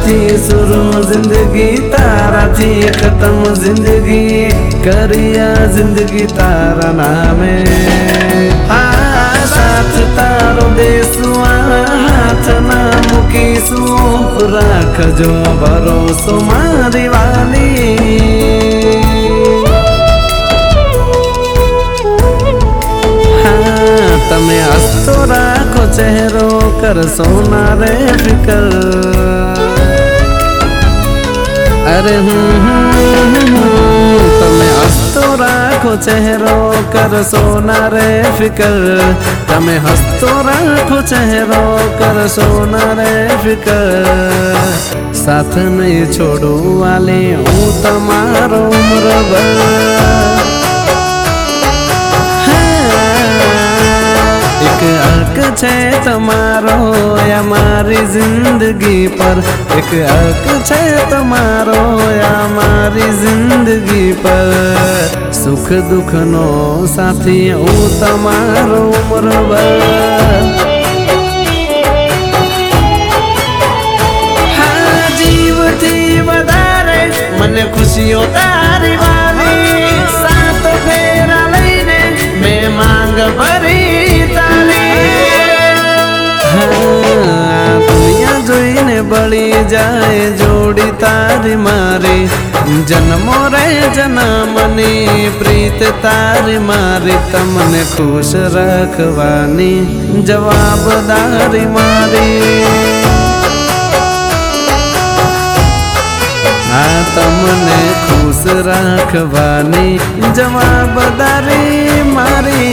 थी शुरू जिंदगी तारा थी खत्म जिंदगी करिया जिंदगी तारा नामे। हाँ साथ तारो देसुआ हाथ ना मुकीसु राख जो भरोसो मारी वाली। तमे हसतो राखो चेहरो कर सोना रे फिकर। अरे तमे हसतो राखो चेहरो कर सोना रे फिकर। तमे हसतो राखो चेहरो कर सोना रे फिकर। साथ नहीं छोड़ू वाले हूँ तमारो उम्र भर। एक हक छे तमारो या मारी जिंदगी पर। एक हक छे तमारो या मारी जिंदगी पर। सुख दुख नो साथी हूँ तमारो उम्र भर। हाँ जीव थी वधारे मने खुशियों तारी वाली। सात फेरा लईने मैं मांग भरी दुनिया जोईने बड़ी जाए जोड़ी तारी मारी। जन्मो रे जनमनी प्रीत तारी मारी। तमने खुश रखवानी जवाबदारी मारी। हाँ तमने खुश रखवानी जवाबदारी मारी।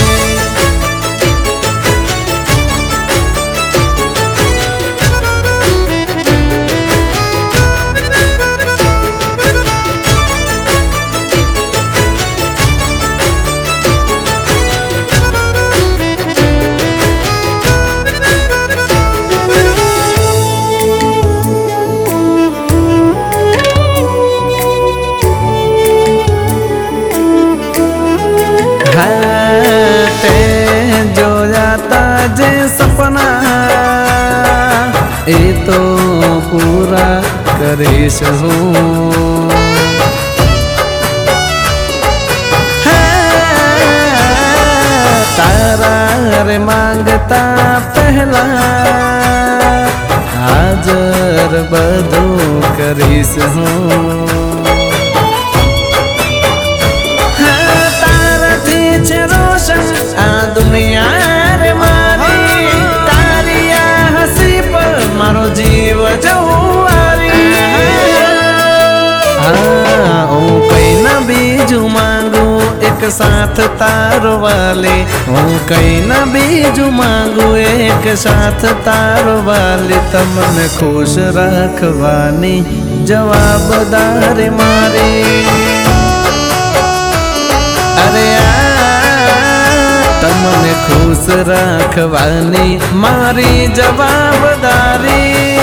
जो जाता जे सपना ए तो पूरा करीश हूँ। तारा रे मांगता पहला हाजर बधु करीश हूँ। दुनिया रे मारी तारिया हसी पर मारो जीव जवारी। हाँ ओ कई न बीजू मांगू एक साथ तारो वाले। ओ कई न बीजू मांगू एक साथ तारो वाले। तमने खुश रखवानी जवाबदारी मारी। अरे तमने खुश रखवानी मारी जवाबदारी।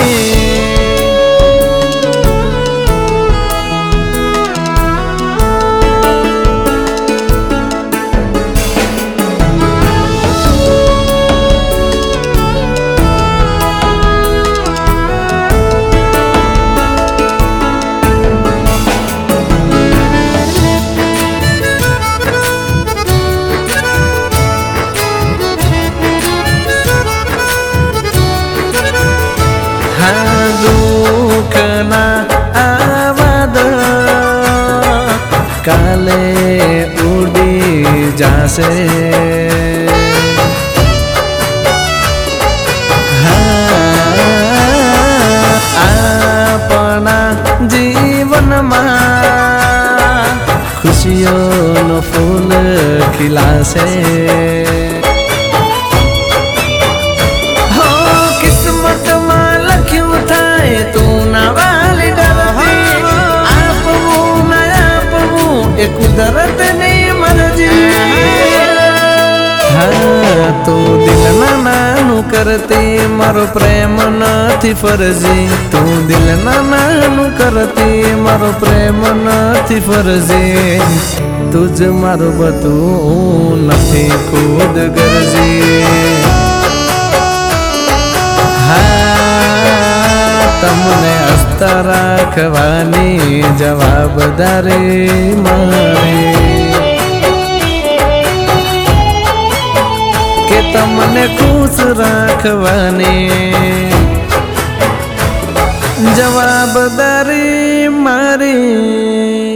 दुख ना आवाद काले उड़ी जासे। अपना जीवन में खुशियों नो फूल खिलासे। कुदरत नहीं मर्जी। हाँ तो दिल ना नानू करती मारो प्रेम नथी फर्जी। तू दिल ना नानू करती मारो प्रेम नथी फर्जी। तुझ मारो बतू नथी खुद गरजी। हाँ तमने ચિંતા રાખવાની જવાબદારી મારી કે તમને ખુશ રાખવાની જવાબદારી મારી।